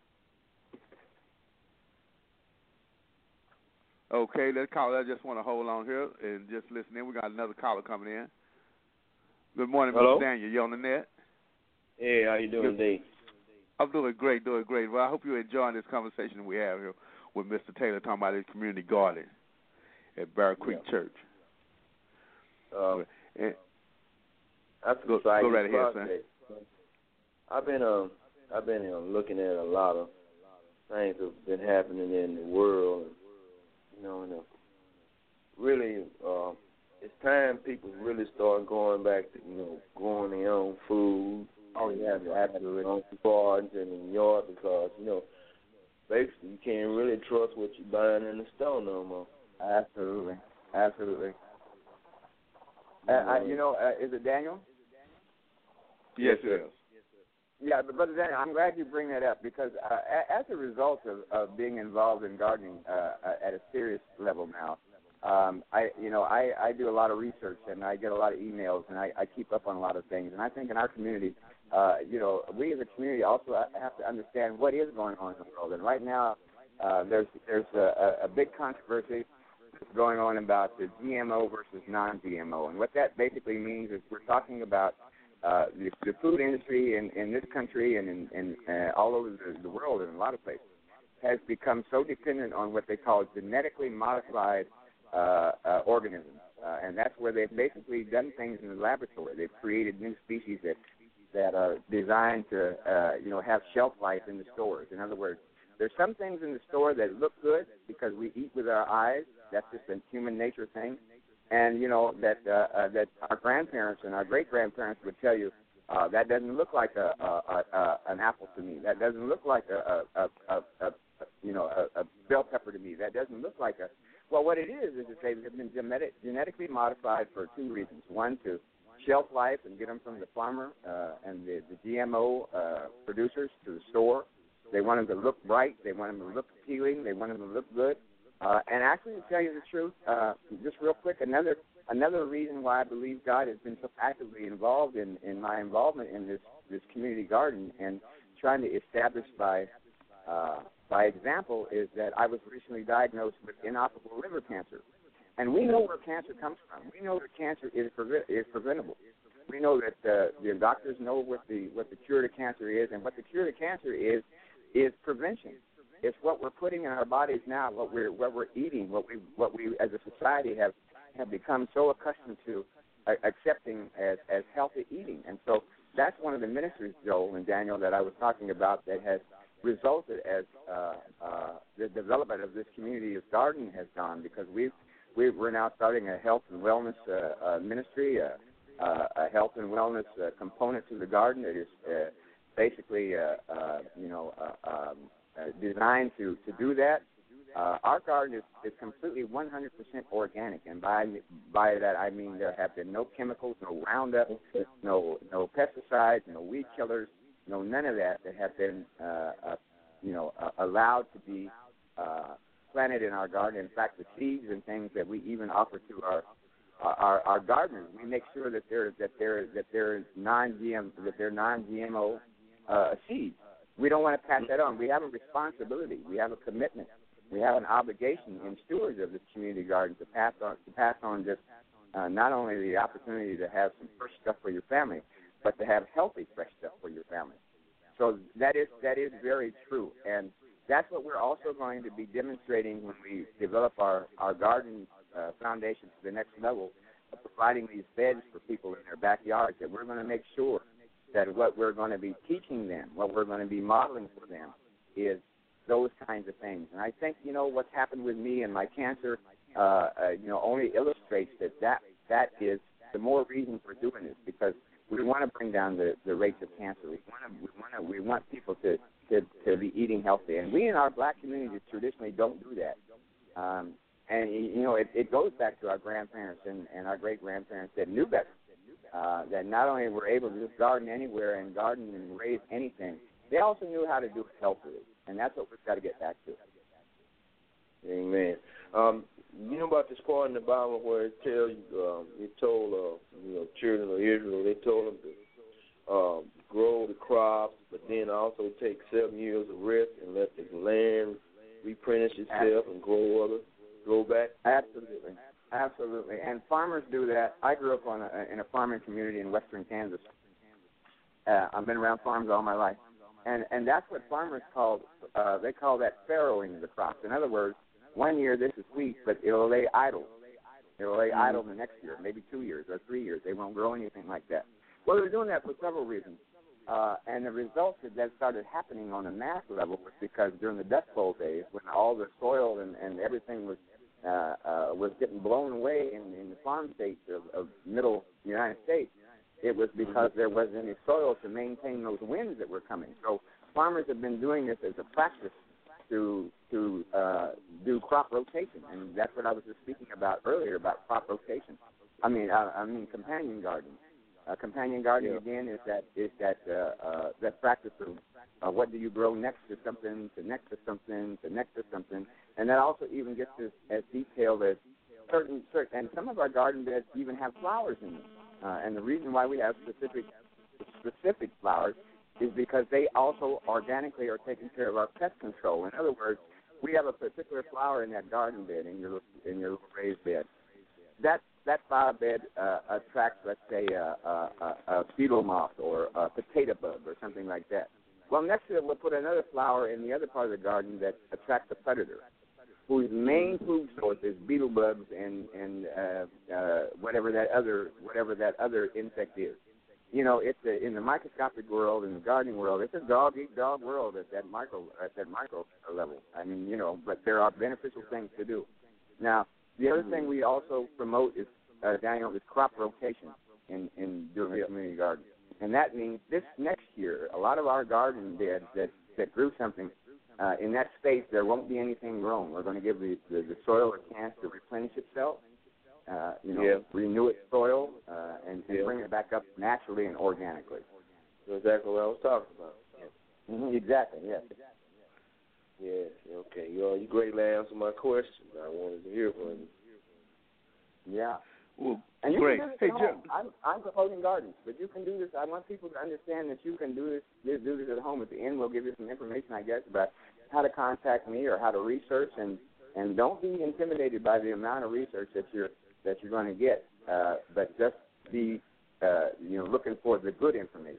Okay, let's call. I just want to hold on here and just listen in. We got another caller coming in. Good morning, Hello? Mr. Daniel. You on the net? Hey, how you doing today? I'm doing great, Well, I hope you're enjoying this conversation we have here with Mr. Taylor talking about his community garden at Bear Creek Church. That's go right ahead, son. I've been looking at a lot of things that have been happening in the world. And really, it's time people really start going back to, growing their own food. Oh, yeah, absolutely. On gardens and in the yard because, basically you can't really trust what you're buying in the store no more. Absolutely. Is it Daniel? Yes, it is. Yeah, but Brother Daniel, I'm glad you bring that up because as a result of being involved in gardening at a serious level now, I do a lot of research and I get a lot of emails and I keep up on a lot of things. And I think in our community, we as a community also have to understand what is going on in the world. And right now, there's a big controversy going on about the GMO versus non-GMO. And what that basically means is we're talking about the food industry in this country and in all over the world in a lot of places has become so dependent on what they call genetically modified organisms. And that's where they've basically done things in the laboratory. They've created new species that are designed to have shelf life in the stores. In other words, there's some things in the store that look good because we eat with our eyes. That's just a human nature thing. And, that our grandparents and our great-grandparents would tell you, that doesn't look like an apple to me. That doesn't look like a bell pepper to me. That doesn't look like well, what it is that they've been genetically modified for 2 reasons. One, to shelf life and get them from the farmer and the GMO producers to the store. They want them to look bright. They want them to look appealing. They want them to look good. And actually, to tell you the truth, just real quick, another reason why I believe God has been so actively involved in my involvement in this community garden and trying to establish by example is that I was recently diagnosed with inoperable liver cancer. And we know where cancer comes from. We know that cancer is preventable. We know that the doctors know what the cure to cancer is, and what the cure to cancer is prevention. It's what we're putting in our bodies now, what we're eating, what we as a society have become so accustomed to accepting as healthy eating. And so that's one of the ministries, Joel and Daniel, that I was talking about that has resulted as the development of this community as garden has gone, because we're now starting a health and wellness ministry, a health and wellness component to the garden that is basically designed to do that. Our garden is completely 100% organic, and by that I mean there have been no chemicals, no Roundup, no pesticides, no weed killers, no none of that have been allowed to be planted in our garden. In fact, the seeds and things that we even offer to our gardeners, we make sure that they're non-GMO seeds. We don't want to pass that on. We have a responsibility. We have a commitment. We have an obligation in stewards of this community garden to pass on just not only the opportunity to have some fresh stuff for your family, but to have healthy fresh stuff for your family. So that is very true, and that's what we're also going to be demonstrating when we develop our garden foundation to the next level. providing these beds for people in their backyards, that we're going to make sure that what we're going to be teaching them, what we're going to be modeling for them, is those kinds of things. And I think, what's happened with me and my cancer, only illustrates that is the more reason for doing this, because we want to bring down the rates of cancer. We want people to be eating healthy, and we in our black community traditionally don't do that. It goes back to our grandparents and our great grandparents that knew better. That not only were able to just garden anywhere and garden and raise anything, they also knew how to do it healthily, and that's what we've got to get back to. Amen. You know about this part in the Bible where it tells it told children of Israel, they told them to grow the crops, but then also take 7 years of rest and let the land replenish itself and grow back. Absolutely. And farmers do that. I grew up in a farming community in western Kansas. I've been around farms all my life. And that's what farmers call, they call that farrowing the crops. In other words, 1 year this is wheat, but it'll lay idle. It'll lay idle the next year, maybe 2 years or 3 years. They won't grow anything like that. Well, they're doing that for several reasons. And the result that started happening on a mass level was because during the Dust Bowl days, when all the soil and everything was getting blown away in the farm states of middle United States, it was because there wasn't any soil to maintain those winds that were coming. So farmers have been doing this as a practice to do crop rotation, and that's what I was just speaking about earlier about crop rotation. I mean companion gardening. Companion gardening again is that practice of what do you grow next to something, to next to something, to next to something, and that also even gets as detailed as certain, and some of our garden beds even have flowers in them. And the reason why we have specific flowers is because they also organically are taking care of our pest control. In other words, we have a particular flower in that garden bed, in your little raised bed. That flower bed attracts, let's say, a beetle moth or a potato bug or something like that. Well, next to it, we'll put another flower in the other part of the garden that attracts a predator, whose main food source is beetle bugs and whatever that other insect is. It's in the microscopic world, in the gardening world, it's a dog-eat-dog world at that micro level. I mean, but there are beneficial things to do. Now, the other thing we also promote is, Daniel, is crop rotation in doing a community garden. And that means this next year, a lot of our garden beds that grew something, in that space, there won't be anything grown. We're going to give the soil a chance to replenish itself, renew its soil, and bring it back up naturally and organically. That's exactly what I was talking about. Yeah. Mm-hmm, exactly, yes. Yes, okay. You greatly answered my question. I wanted to hear from you. Yeah. Well, and you great. can do this Hey, at home. I'm promoting gardens, but you can do this. I want people to understand that you can do this at home. At the end, we'll give you some information, I guess, about how to contact me or how to research, and don't be intimidated by the amount of research that you're going to get, but just be looking for the good information.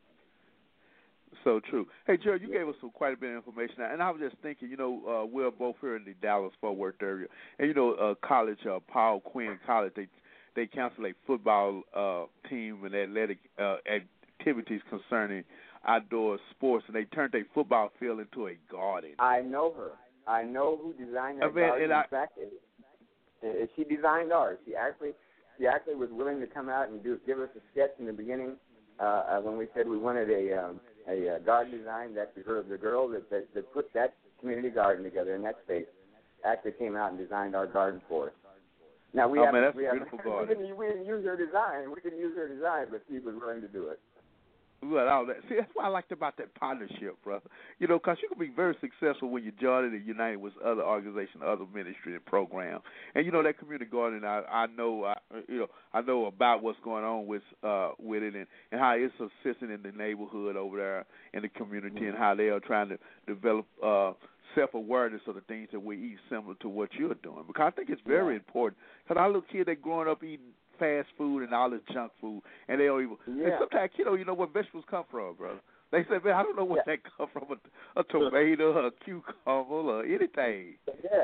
So true. Hey, Gerald, you gave us quite a bit of information, and I was just thinking, we're both here in the Dallas-Fort Worth area, and college, Paul Quinn College, they canceled a football team and athletic activities concerning outdoor sports, and they turned a football field into a garden. I know her. I know who designed that garden. In fact, she designed ours. She actually was willing to come out and give us a sketch in the beginning when we said we wanted a garden design. That the girl that put that community garden together in that space actually came out and designed our garden for us. Now we didn't use her design. We didn't use her design, but she was willing to do it. Well, all that. See, that's what I liked about that partnership, brother. Because you can be very successful when you join and unite with other organizations, other ministry and programs. And that community garden, I know about what's going on with it and how it's assisting in the neighborhood over there in the community and how they are trying to develop self-awareness of the things that we eat, similar to what you're doing. Because I think it's very important. Because our little kids, they're growing up eating fast food and all this junk food, and they don't even. And sometimes kids don't even know where vegetables come from, brother. They say, man, I don't know where that come from, a tomato, a cucumber, or anything. Yeah,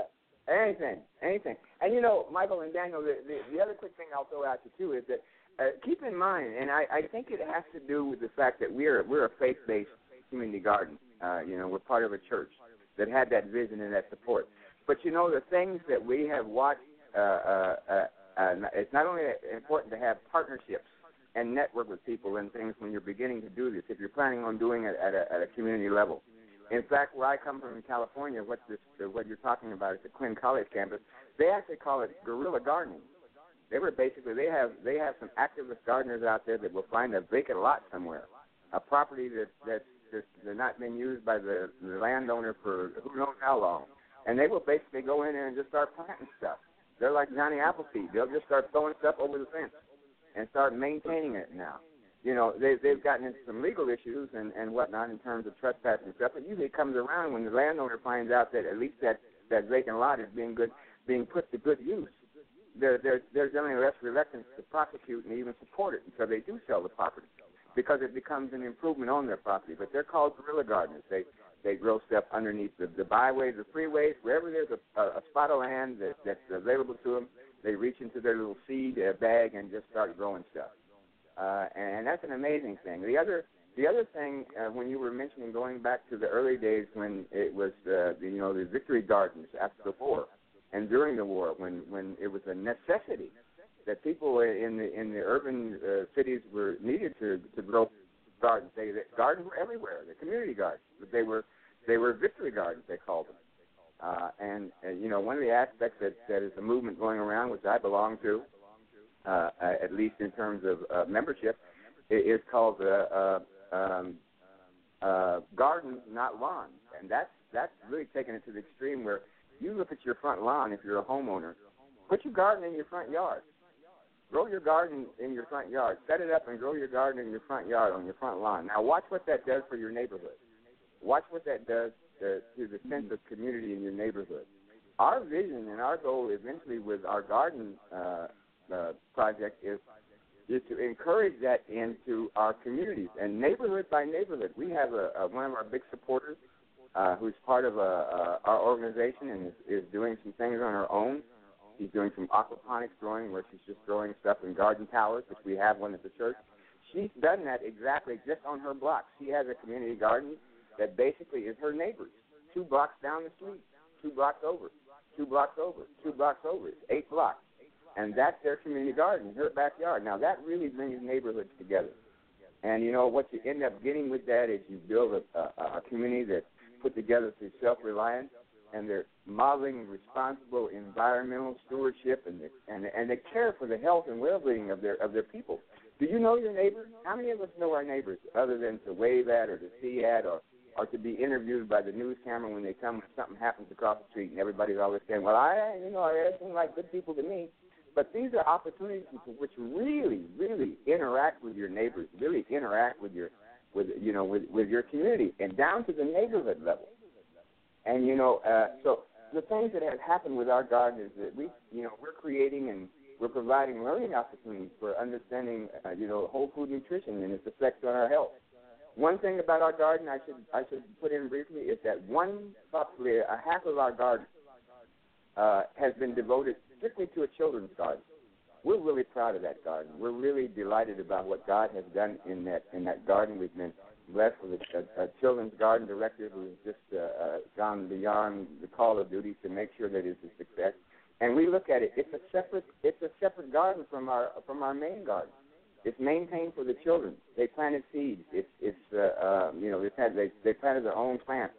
Anything. And, Michael and Daniel, the other quick thing I'll throw out to you, too, is that keep in mind, and I think it has to do with the fact that we're a faith-based community garden. We're part of a church that had that vision and that support. But, the things that we have watched, it's not only important to have partnerships and network with people and things when you're beginning to do this, if you're planning on doing it at a community level. In fact, where I come from in California, what you're talking about at the Quinn College campus, they actually call it guerrilla gardening. They have some activist gardeners out there that will find a vacant lot somewhere, a property that's not been used by the landowner for who knows how long, and they will basically go in there and just start planting stuff. They're like Johnny Appleseed. They'll just start throwing stuff over the fence and start maintaining it now. They've gotten into some legal issues and whatnot in terms of trespassing and stuff, but usually it comes around when the landowner finds out that at least that vacant lot is being put to good use. There's generally less reluctance to prosecute and even support it until they do sell the property because it becomes an improvement on their property. But they're called guerrilla gardeners. They grow stuff underneath the byways, the freeways, wherever there's a spot of land that's available to them. They reach into their little seed bag and just start growing stuff. And that's an amazing thing. The other thing, when you were mentioning going back to the early days when it was, the victory gardens after the war and during the war, when it was a necessity that people in the urban cities were needed to grow gardens. Gardens were everywhere. The community gardens, but they were victory gardens. They called them. And one of the aspects that is a movement going around, which I belong to, at least in terms of membership, is called gardens, not lawns. And that's really taking it to the extreme where you look at your front lawn if you're a homeowner. Put your garden in your front yard. Grow your garden in your front yard. Set it up and grow your garden in your front yard on your front lawn. Now watch what that does for your neighborhood. Watch what that does to the sense of community in your neighborhood. Our vision and our goal eventually with our garden project is to encourage that into our communities and neighborhood by neighborhood. We have one of our big supporters who's part of our organization and is doing some things on her own. She's doing some aquaponics growing where she's just growing stuff in garden towers, which we have one at the church. She's done that exactly just on her block. She has a community garden that basically is her neighbors, 2 blocks down the street, 2 blocks over, 2 blocks over, 2 blocks over. It's 8 blocks. And that's their community garden, her backyard. Now, that really brings neighborhoods together. And, what you end up getting with that is you build a community that's put together through self-reliance, and they're modeling responsible environmental stewardship, and they care for the health and well-being of their people. Do you know your neighbors? How many of us know our neighbors other than to wave at or to see at or to be interviewed by the news camera when they come when something happens across the street and everybody's always saying, well, they seem like good people to me. But these are opportunities which really, really interact with your neighbors, really interact with your community and down to the neighborhood level. And, so the things that have happened with our garden is that we're creating and we're providing learning opportunities for understanding, whole food nutrition and its effects on our health. One thing about our garden I should put in briefly is that probably a half of our garden has been devoted strictly to a children's garden. We're really proud of that garden. We're really delighted about what God has done in that garden. We've been blessed with a children's garden director who has just gone beyond the call of duty to make sure that it's a success. And we look at it; it's a separate garden from our main garden. It's maintained for the children. They planted seeds. They planted their own plants.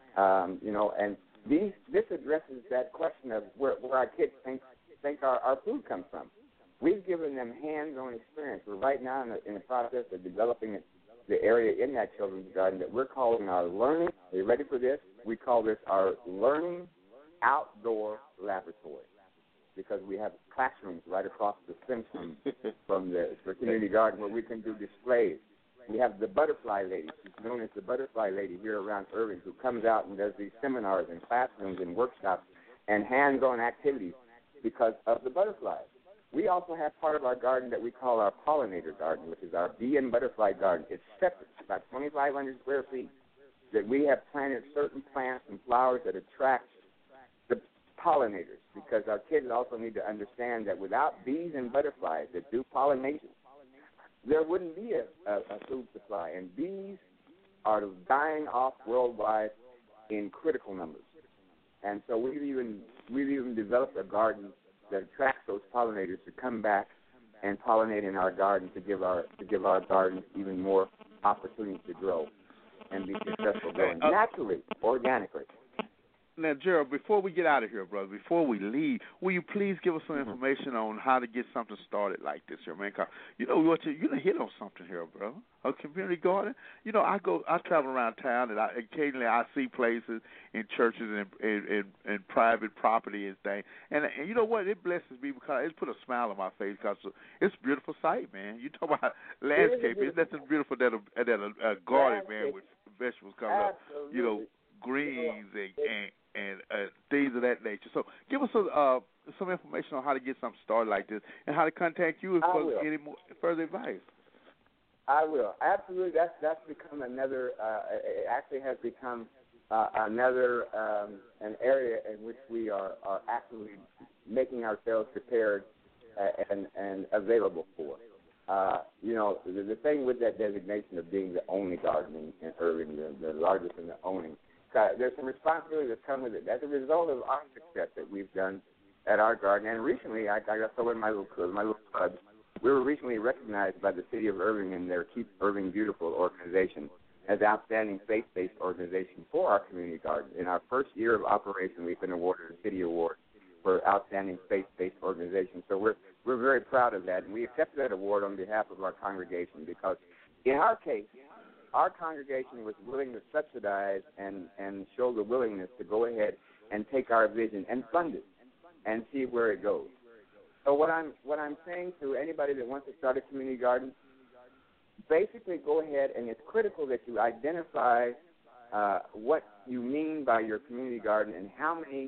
And this addresses that question of where our kids think our food comes from. We've given them hands-on experience. We're right now in the process of developing the area in that children's garden that we're calling our learning. Are you ready for this? We call this our learning outdoor laboratory because we have classrooms right across the fence from the community garden where we can do displays. We have the butterfly lady. She's known as the butterfly lady here around Irving, who comes out and does these seminars and classrooms and workshops and hands-on activities because of the butterflies. We also have part of our garden that we call our pollinator garden, which is our bee and butterfly garden. It's separate, about 2,500 square feet, that we have planted certain plants and flowers that attract the pollinators, because our kids also need to understand that without bees and butterflies that do pollination, there wouldn't be a food supply. And bees are dying off worldwide in critical numbers. And so we've even developed a garden that attracts those pollinators to come back and pollinate in our garden to give our gardens even more opportunities to grow and be successful growing naturally, organically. Now, Gerald, before we get out of here, brother, before we leave, will you please give us some information on how to get something started like this here, man? 'Cause you know what you done hit on something here, brother. A community garden. You know, I travel around town, and occasionally I see places in churches and private property and things. And you know what? It blesses me because it put a smile on my face because it's a beautiful sight, man. You talk about landscape. It's nothing beautiful than a garden, man, with vegetables coming up. You know, greens and things of that nature. So give us some information on how to get something started like this and how to contact you for any more further advice. I will. Absolutely. That's become another, it actually has become another, an area in which we are actively making ourselves prepared and available for. You know, the thing with that designation of being the only garden in Irving, the largest and the only, there's some responsibility that's come with it. As a result of our success that we've done at our garden, and recently I got so in my little club, we were recently recognized by the city of Irving and their Keep Irving Beautiful organization as outstanding faith-based organization for our community garden. In our first year of operation, we've been awarded a city award for outstanding faith-based organization. So we're very proud of that, and we accepted that award on behalf of our congregation because, in our case, our congregation was willing to subsidize and show the willingness to go ahead and take our vision and fund it and see where it goes. So what I'm saying to anybody that wants to start a community garden, basically go ahead, and it's critical that you identify what you mean by your community garden and how many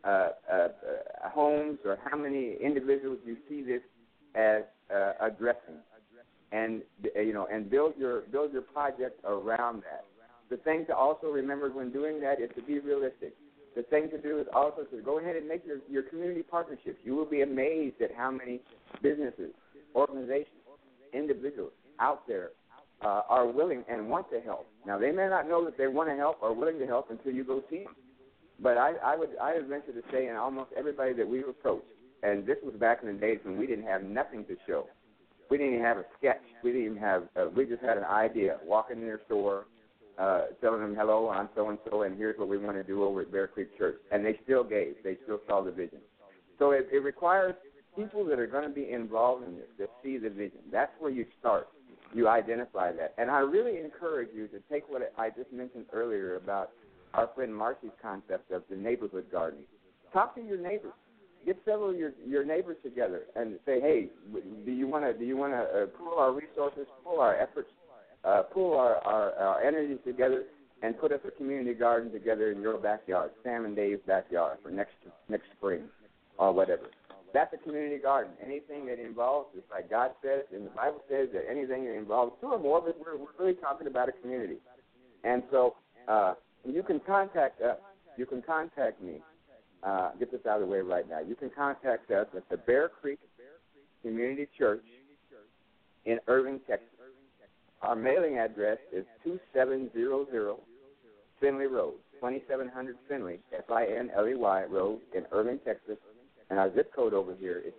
homes or how many individuals you see this as addressing. And and build your project around that. The thing to also remember when doing that is to be realistic. The thing to do is also to go ahead and make your community partnerships. You will be amazed at how many businesses, organizations, individuals out there are willing and want to help. Now, they may not know that they want to help or willing to help until you go see them. But I would venture to say, in almost everybody that we've approached, and this was back in the days when we didn't have nothing to show. We didn't even have a sketch. We didn't even have. We just had an idea. Walking in their store, telling them, "Hello, I'm so and so, and here's what we want to do over at Bear Creek Church." And they still gave. They still saw the vision. So it requires people that are going to be involved in this, that see the vision. That's where you start. You identify that. And I really encourage you to take what I just mentioned earlier about our friend Marcy's concept of the neighborhood garden. Talk to your neighbors. Get several of your neighbors together and say, "Hey, do you want to pool our resources, pool our efforts, pool our energies together, and put us a community garden together in your backyard, Sam and Dave's backyard, for next spring or whatever." That's a community garden. Anything that involves, just like God says, and the Bible says that anything that involves two or more, but we're really talking about a community. And so you can contact us. You can contact me. Get this out of the way right now. You can contact us at the Bear Creek Community Church in Irving, Texas. Our mailing address is 2700 Finley Road, 2700 Finley, Finley Road in Irving, Texas, and our zip code over here is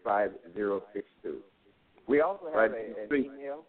75062. We also have an email.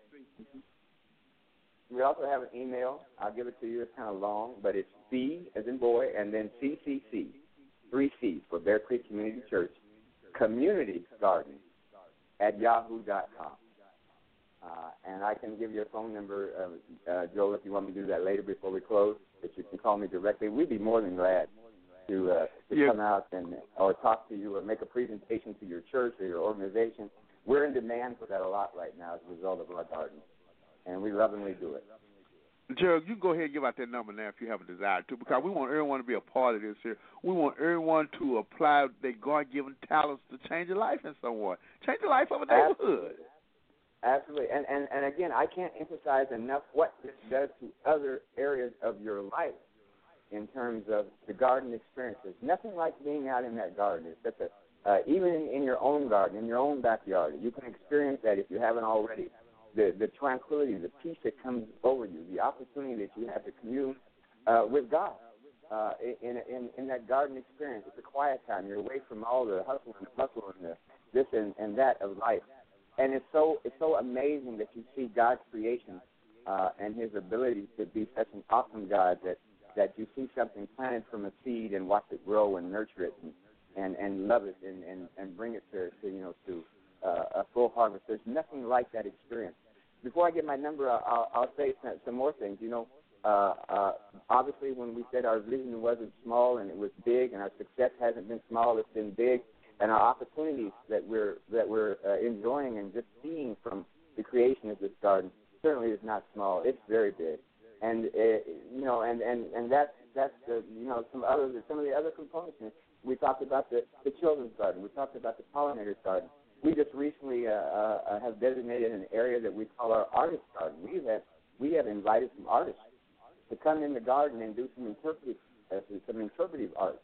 We also have an email. I'll give it to you. It's kind of long, but it's B as in boy, and then CCC. 3 C's for Bear Creek Community Church, Community Garden at yahoo.com. And I can give you a phone number, Joel, if you want me to do that later before we close, that you can call me directly. We'd be more than glad to come out or talk to you or make a presentation to your church or your organization. We're in demand for that a lot right now as a result of our garden, and we lovingly do it. Gerald, you can go ahead and give out that number now if you have a desire to, because we want everyone to be a part of this here. We want everyone to apply their God-given talents to change the life in someone, change the life of a neighborhood. Absolutely. And again, I can't emphasize enough what this does to other areas of your life. in terms of the garden experience. There's nothing like being out in that garden. It's such even in your own garden, in your own backyard, you can experience that if you haven't already. The tranquility, the peace that comes over you, the opportunity that you have to commune with God in that garden experience. It's a quiet time. You're away from all the hustle and the bustle and the this and that of life. And it's so amazing that you see God's creation and His ability to be such an awesome God that you see something planted from a seed and watch it grow and nurture it and love it and bring it to a full harvest. There's nothing like that experience. Before I get my number, I'll say some more things. Obviously, when we said our vision wasn't small and it was big, and our success hasn't been small, it's been big, and our opportunities that we're enjoying and just seeing from the creation of this garden certainly is not small. It's very big, and and that's the some of the other components. We talked about the children's garden. We talked about the pollinators garden. We just recently have designated an area that we call our artist garden. We have invited some artists to come in the garden and do some interpretive art,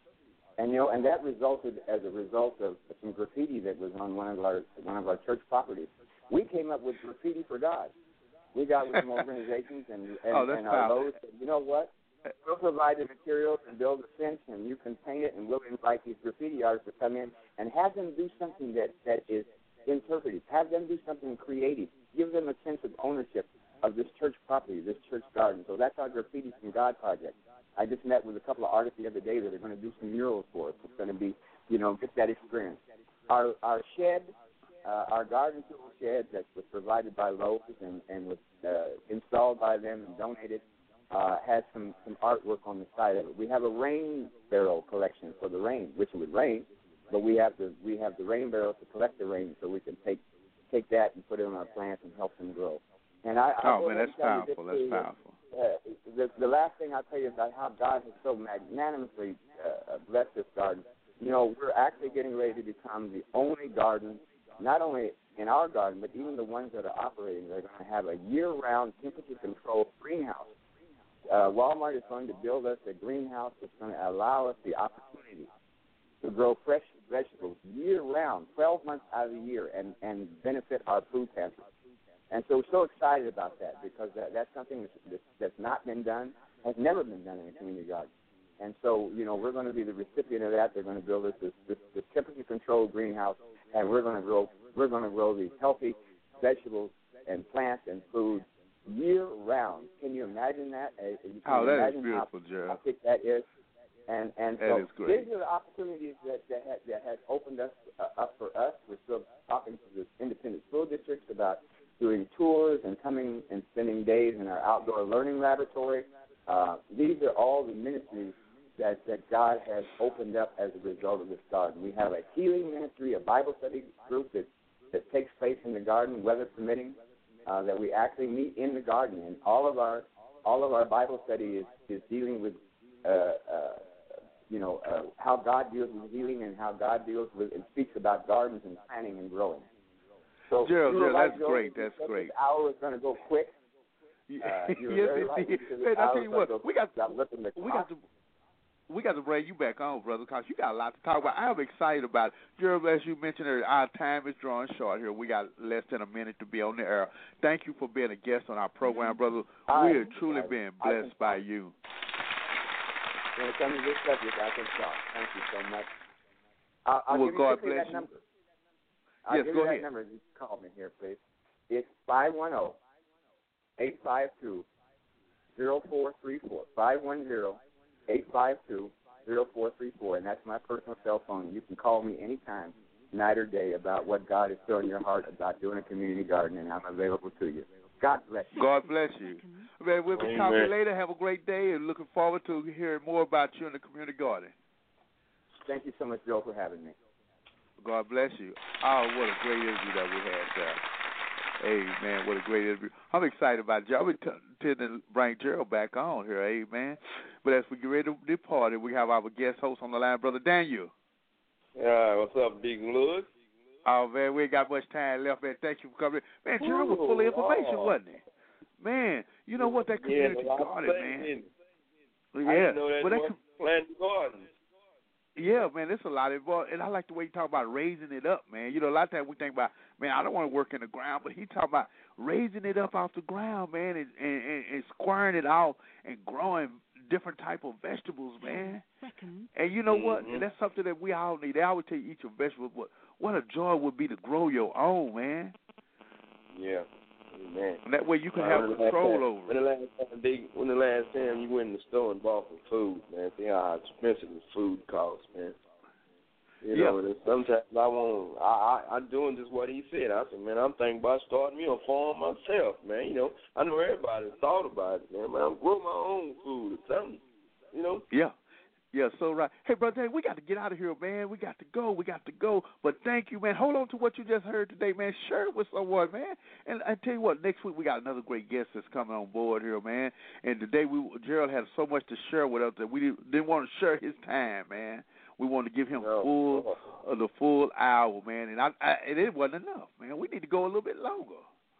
and that resulted as a result of some graffiti that was on one of our church properties. We came up with Graffiti for God. We got with some organizations and our loads. You know what? We'll provide the materials and build a fence, and you can paint it, and we'll invite these graffiti artists to come in and have them do something that is interpretive. Have them do something creative. Give them a sense of ownership of this church property, this church garden. So that's our Graffiti from God project. I just met with a couple of artists the other day that are going to do some murals for us. It's going to be, just that experience. Our shed, our garden tool shed that was provided by Lowe's and was installed by them and donated, has some artwork on the side of it. We have a rain barrel collection for the rain, which it would rain, but we have the rain barrel to collect the rain so we can take that and put it on our plants and help them grow. And that's powerful. That's powerful. The last thing I'll tell you about how God has so magnanimously blessed this garden. We're actually getting ready to become the only garden, not only in our garden, but even the ones that are operating, they're going to have a year-round temperature-controlled greenhouse. Walmart is going to build us a greenhouse that's going to allow us the opportunity to grow fresh vegetables year-round, 12 months out of the year, and benefit our food pantry. And so we're so excited about that because that's something that's not been done, has never been done in a community garden. And so, we're going to be the recipient of that. They're going to build us this temperature-controlled greenhouse, and we're going to grow these healthy vegetables and plants and food year-round. Can you imagine that? That is beautiful, Gerald. How big that is. And that so is great. These are the opportunities that has opened us up for us. We're still talking to the independent school districts about doing tours and coming and spending days in our outdoor learning laboratory. These are all the ministries that God has opened up as a result of this garden. We have a healing ministry, a Bible study group that takes place in the garden, weather permitting, that we actually meet in the garden. And all of our Bible study is dealing with how God deals with healing and how God deals with and speaks about gardens and planting and growing. So, Gerald, that's great. That's great. This hour is going to go quick. Yes, indeed. Man, I tell you what, we got to bring you back on, brother, because you got a lot to talk about. I'm excited about it. Gerald, as you mentioned, our time is drawing short here. We got less than a minute to be on the air. Thank you for being a guest on our program, brother. We are truly being blessed by you. When it comes to this subject, I can talk. Thank you so much. I'll give you God bless that you. Number. Yes, give go you ahead. That number. You call me here, please. It's 510-852-0434. 510-852-0434, and that's my personal cell phone. You can call me anytime, night or day, about what God is still in your heart about doing a community garden, and I'm available to you. God bless you. God bless you. Man, we'll be talking later. Have a great day, and looking forward to hearing more about you in the community garden. Thank you so much, Joe, for having me. God bless you. Oh, what a great interview that we had there. Hey, man, what a great interview. I'm excited about Gerald. I'll be intending to bring Gerald back on here, hey, man. But as we get ready to depart, we have our guest host on the line, Brother Daniel. Yeah, what's up, Deacon Lewis? Oh, man, we ain't got much time left, man. Thank you for coming. Man, Gerald was full of information, wasn't he? Man, you know what, that community garden, man. Yeah, I didn't know that but was planting gardens. Yeah, man, there's a lot involved, and I like the way you talk about raising it up, man. You know, a lot of times we think about, man, I don't want to work in the ground, but he talk about raising it up off the ground, man, and squaring it out and growing different type of vegetables, man. And you know what? And that's something that we all need. They always tell you eat your vegetables, but what a joy would be to grow your own, man. Yeah. Man. And that way you can have control over it. When the last time you went in the store and bought some food, man, see how expensive the food costs, man. You know, and sometimes I'm doing just what he said. I said, man, I'm thinking about starting me a farm myself, man. You know, I know everybody thought about it, man. I'm grow my own food or something, you know. Yeah. Yeah, so right. Hey, Brother Dave, we got to get out of here, man. We got to go. But thank you, man. Hold on to what you just heard today, man. Share it with someone, man. And I tell you what, next week we got another great guest that's coming on board here, man. And today Gerald had so much to share with us that we didn't want to share his time, man. We wanted to give him the full hour, man. And it wasn't enough, man. We need to go a little bit longer.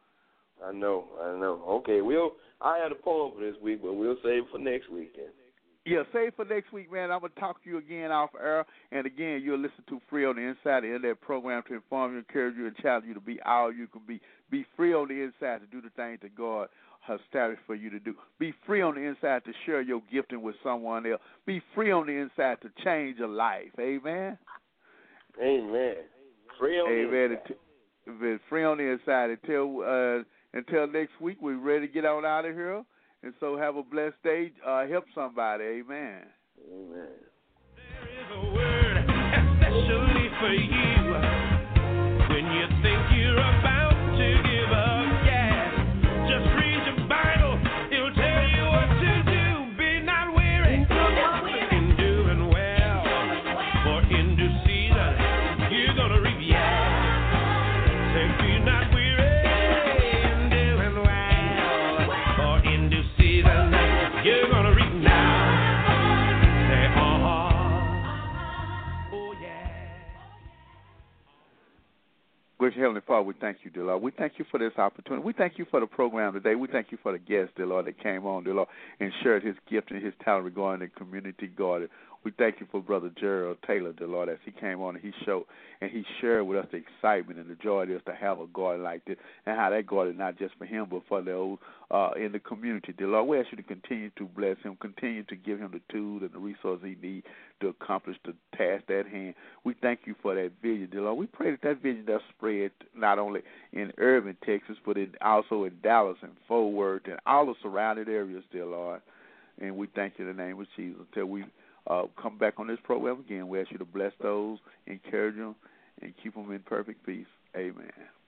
I know. Okay, I had a poem for this week, but we'll save it for next weekend. Yeah, save for next week, man. I'm going to talk to you again off air. And again, you'll listen to Free on the Inside, the Internet program to inform you, encourage you, and challenge you to be all you can be. Be free on the inside to do the things that God has established for you to do. Be free on the inside to share your gifting with someone else. Be free on the inside to change a life. Amen? Amen. Free on the inside. Free on the inside. Until next week, we're ready to get on out of here. And so have a blessed day. Help somebody. Amen. Amen. There is a word especially for you when you think you're about to give up gas. Just read your Bible. It'll tell you what to do. Be not weary in doing well. For in due season, you're going to reap. Say, be not weary. You're gonna reap now. Say, oh yeah. Gracious Heavenly Father, we thank you, dear Lord. We thank you for this opportunity. We thank you for the program today. We thank you for the guest, dear Lord, that came on, dear Lord, and shared his gift and his talent regarding the community garden. We thank you for Brother Gerald Taylor, dear Lord, as he came on and he shared with us the excitement and the joy it is to have a garden like this, and how that garden is not just for him but for those in the community, dear Lord. We ask you to continue to bless him, continue to give him the tools and the resources he needs to accomplish the task at hand. We thank you for that vision, dear Lord. We pray that vision does spread not only in Irving, Texas, but also in Dallas and Fort Worth and all the surrounding areas, dear Lord. And we thank you in the name of Jesus. Until we come back on this program again, we ask you to bless those, encourage them, and keep them in perfect peace. Amen.